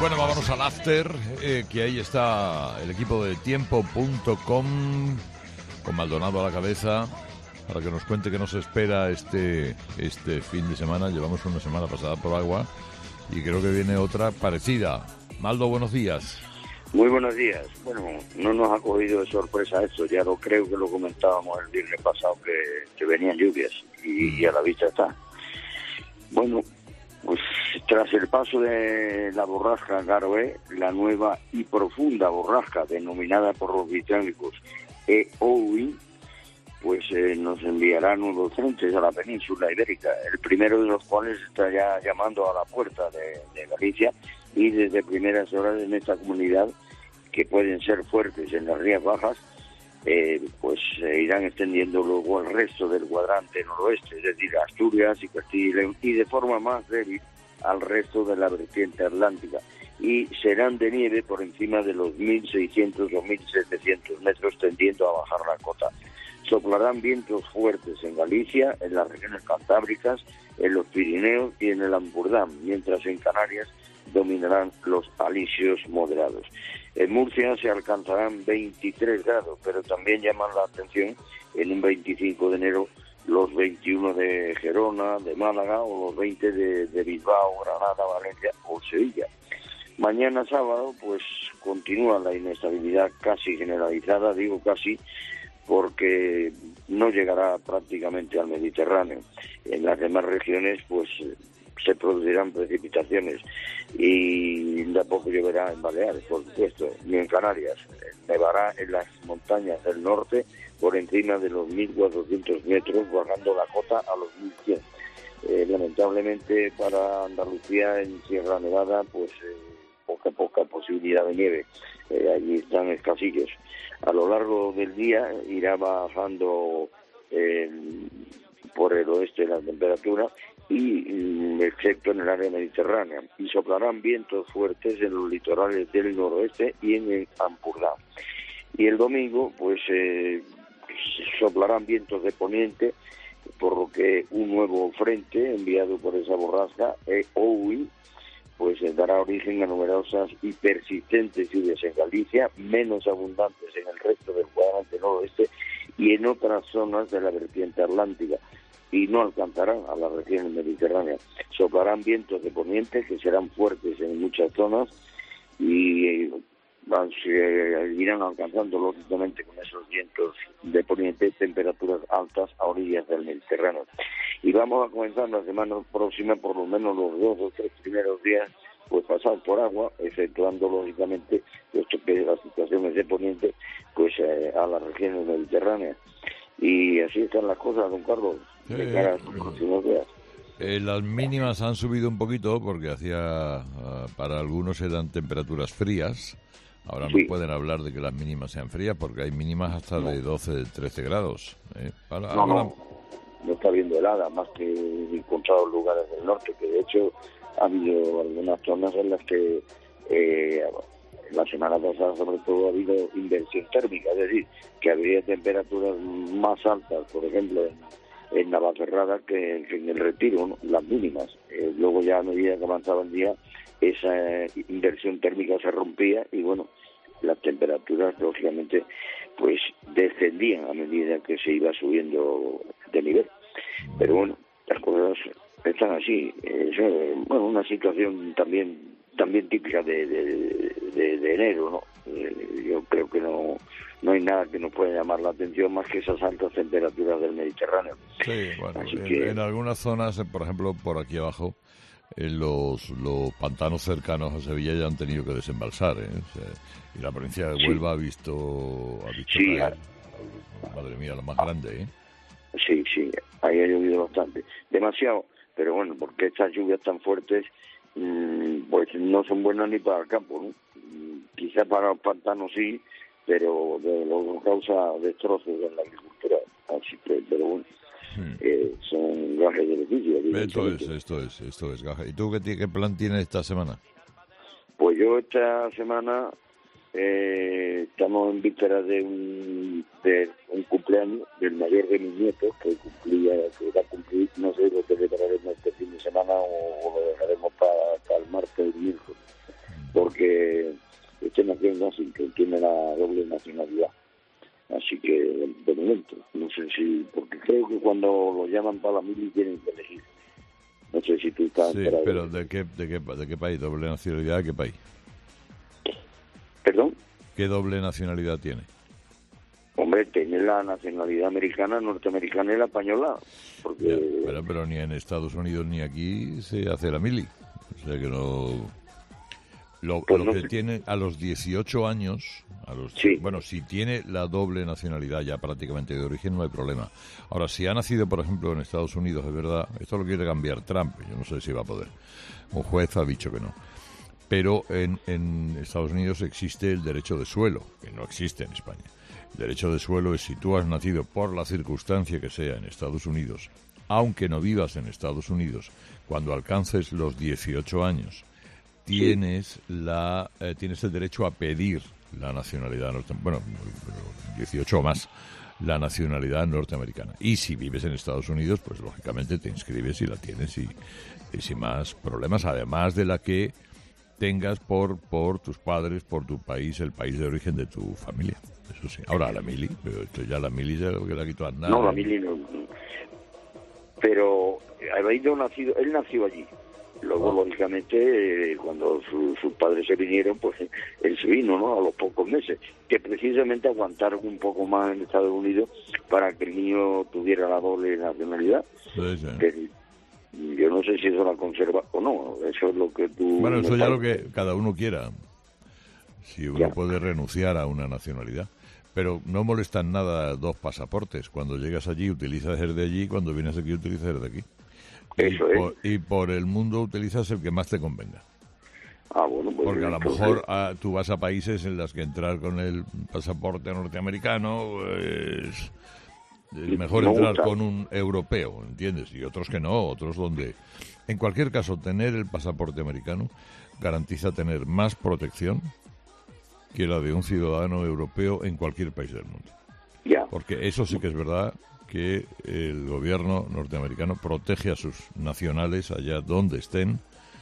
Bueno, vámonos al after, que ahí está el equipo de tiempo.com con Maldonado a la cabeza para que nos cuente qué nos espera este fin de semana. Llevamos una semana pasada por agua y creo que viene otra parecida. Maldo, buenos días. Muy buenos días. Bueno, no nos ha cogido de sorpresa esto, ya lo creo que lo comentábamos el viernes pasado que venían lluvias y a la vista está. Bueno, pues tras el paso de la borrasca Garoe, la nueva y profunda borrasca denominada por los británicos Eowyn, pues nos enviará nuevos frentes a la península ibérica, el primero de los cuales está ya llamando a la puerta de Galicia, y desde primeras horas en esta comunidad, que pueden ser fuertes en las Rías Bajas, pues se irán extendiendo luego al resto del cuadrante noroeste, es decir, Asturias y Castilla y León, y de forma más débil al resto de la vertiente atlántica, y serán de nieve por encima de los 1.600 o 1.700 metros, tendiendo a bajar la cota. Soplarán vientos fuertes en Galicia, en las regiones cantábricas, en los Pirineos y en el Ampurdán, mientras en Canarias dominarán los alisios moderados. En Murcia se alcanzarán 23 grados, pero también llaman la atención en un 25 de enero los 21 de Gerona, de Málaga, o los 20 de Bilbao, Granada, Valencia o Sevilla. Mañana sábado, pues continúa la inestabilidad casi generalizada, digo casi, porque no llegará prácticamente al Mediterráneo. En las demás regiones, pues se producirán precipitaciones y tampoco lloverá en Baleares, por supuesto, ni en Canarias. Nevará en las montañas del norte por encima de los 1.400 metros, bajando la cota a los 1.100. Lamentablemente para Andalucía, en Sierra Nevada, pues poca posibilidad de nieve. Allí están escasillos. A lo largo del día irá bajando por el oeste la temperatura, y excepto en el área mediterránea, y soplarán vientos fuertes en los litorales del noroeste y en el Ampurdán. Y el domingo pues soplarán vientos de poniente, por lo que un nuevo frente enviado por esa borrasca, Eowyn, pues dará origen a numerosas y persistentes lluvias en Galicia, menos abundantes en el resto del cuadrante noroeste y en otras zonas de la vertiente atlántica, y no alcanzarán a las regiones mediterráneas. Soplarán vientos de poniente que serán fuertes en muchas zonas y irán alcanzando lógicamente con esos vientos de poniente temperaturas altas a orillas del Mediterráneo. Y vamos a comenzar la semana próxima, por lo menos los 2 o 3 primeros días, pues pasar por agua, efectuando lógicamente las situaciones de poniente pues a las regiones mediterráneas. Y así están las cosas, don Carlos, de cara a los próximos días. Las mínimas han subido un poquito porque para algunos eran temperaturas frías. Ahora no pueden hablar de que las mínimas sean frías, porque hay mínimas hasta de 12, 13 grados. No está habiendo helada, más que en contados lugares del norte, que de hecho ha habido algunas zonas en las que la semana pasada sobre todo ha habido inversión térmica, es decir, que habría temperaturas más altas, por ejemplo, en Navacerrada que en el Retiro, ¿no? Las mínimas. Luego ya a medida que avanzaba el día, esa inversión térmica se rompía y bueno, las temperaturas lógicamente pues descendían a medida que se iba subiendo de nivel. Pero bueno, las cosas están así. Es una situación también típica de enero, ¿no? Yo creo que no hay nada que nos pueda llamar la atención más que esas altas temperaturas del Mediterráneo. Sí, bueno, en algunas zonas, por ejemplo, por aquí abajo, los pantanos cercanos a Sevilla ya han tenido que desembalsar, y la provincia de Huelva ha visto sí, caer, madre mía, la más grande, Sí, ahí ha llovido bastante, demasiado, pero bueno, porque estas lluvias tan fuertes pues no son buenas ni para el campo, ¿no? Quizá para los pantanos sí, pero luego causa destrozos en la agricultura, así que, pero bueno, son gajes de beneficio. Esto es gaje. ¿Y tú qué plan tienes esta semana? Pues yo esta semana estamos en vísperas de un cumpleaños del mayor de mis nietos, que va a cumplir, no sé lo que prepararemos este fin de semana o lo dejaremos para el martes y el miércoles. que esté naciendo así, que tiene la doble nacionalidad. Así que, de momento, no sé si... Porque creo que cuando lo llaman para la mili tienen que elegir. No sé si tú estás... Sí, pero ¿de qué país? ¿Doble nacionalidad de qué país? ¿Perdón? ¿Qué doble nacionalidad tiene? Hombre, tiene la nacionalidad americana, norteamericana y la española. Porque... Ya, pero ni en Estados Unidos ni aquí se hace la mili. O sea que no... Lo que tiene a los 18 años, sí. Bueno, si tiene la doble nacionalidad ya prácticamente de origen, no hay problema. Ahora, si ha nacido, por ejemplo, en Estados Unidos, es verdad, esto lo quiere cambiar Trump, yo no sé si va a poder. Un juez ha dicho que no. Pero en Estados Unidos existe el derecho de suelo, que no existe en España. El derecho de suelo es si tú has nacido por la circunstancia que sea en Estados Unidos, aunque no vivas en Estados Unidos, cuando alcances los 18 años, tienes el derecho a pedir la nacionalidad norteamericana, bueno, 18 o más, la nacionalidad norteamericana. Y si vives en Estados Unidos, pues lógicamente te inscribes y la tienes y sin más problemas, además de la que tengas por tus padres, por tu país, el país de origen de tu familia. Eso sí. Ahora la mili, pero esto ya la mili ya lo que la quitó a nada. No, la mili no. Pero él nació allí. Luego, lógicamente, cuando sus padres se vinieron, pues él se vino, ¿no? A los pocos meses. Que precisamente aguantaron un poco más en Estados Unidos para que el niño tuviera la doble nacionalidad. Sí. Que yo no sé si eso la conserva o no. Eso es lo que tú... Bueno, eso ya lo que cada uno quiera. Si uno puede renunciar a una nacionalidad. Pero no molestan nada dos pasaportes. Cuando llegas allí, utilizas el de allí. Cuando vienes aquí, utilizas el de aquí. Y por el mundo utilizas el que más te convenga. Bueno, pues porque a lo mejor tú vas a países en los que entrar con el pasaporte norteamericano es mejor entrar con un europeo, ¿entiendes? Y otros que no, otros donde... En cualquier caso, tener el pasaporte americano garantiza tener más protección que la de un ciudadano europeo en cualquier país del mundo. Porque eso sí que es verdad, que el gobierno norteamericano protege a sus nacionales allá donde estén,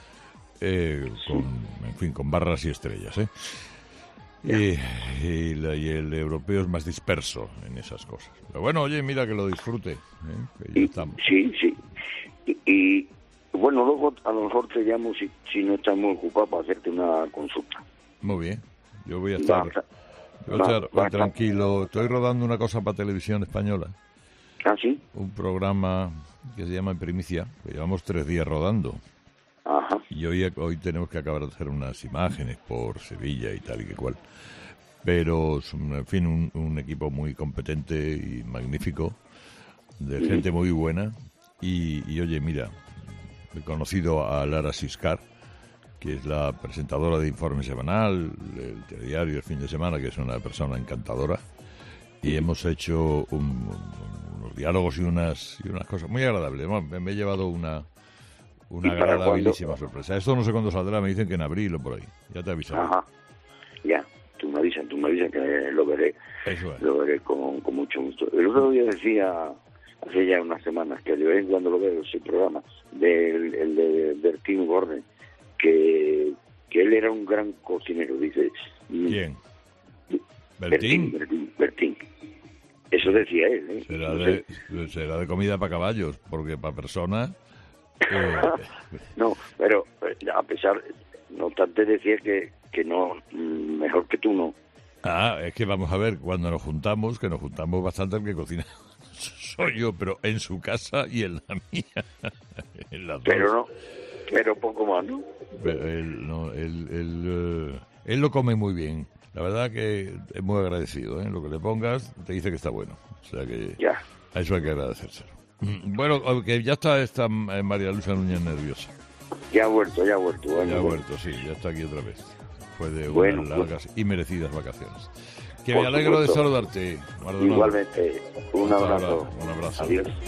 con barras y estrellas, y el europeo es más disperso en esas cosas. Pero bueno, oye, mira que lo disfrute, que ya estamos. Sí. Y bueno, luego a lo mejor te llamo si no estás muy ocupado para hacerte una consulta. Muy bien, yo voy a estar tranquilo. Estoy rodando una cosa para Televisión Española. ¿Ah, sí? Un programa que se llama En Primicia, que llevamos 3 días rodando. Ajá. Y hoy tenemos que acabar de hacer unas imágenes por Sevilla y tal y que cual. Pero, en fin, un equipo muy competente y magnífico, de gente muy buena. Y oye, mira, he conocido a Lara Siscar, que es la presentadora de Informe Semanal, el telediario El Fin de Semana, que es una persona encantadora. Y hemos hecho unos diálogos y unas cosas muy agradables. Bueno, me he llevado una agradabilísima sorpresa. Esto no sé cuándo saldrá, me dicen que en abril o por ahí. Ya te avisaré. Ajá. Ya, tú me avisas que lo veré. Eso es. Lo veré con mucho gusto. El otro día decía, hace ya unas semanas, que de vez en cuando lo veo, ese programa, el de Bertín Gordon, que él era un gran cocinero, dice. ¿Quién? Bertín. Eso decía él, Será de comida para caballos, porque para personas... No, pero a pesar, no obstante decía que no, mejor que tú no. Es que vamos a ver, cuando nos juntamos, que nos juntamos bastante, el que cocina soy yo, pero en su casa y en la mía. En las dos. Pero poco más, ¿no? Pero él lo come muy bien. La verdad que es muy agradecido, Lo que le pongas te dice que está bueno. O sea que a eso hay que agradecérselo. Bueno, que ya está María Luisa Núñez nerviosa. Ya ha vuelto. Ya ha vuelto, sí, ya está aquí otra vez. Después de unas largas y merecidas vacaciones. Que me alegro de saludarte, Maldonado. Igualmente, un abrazo. Un abrazo. Adiós.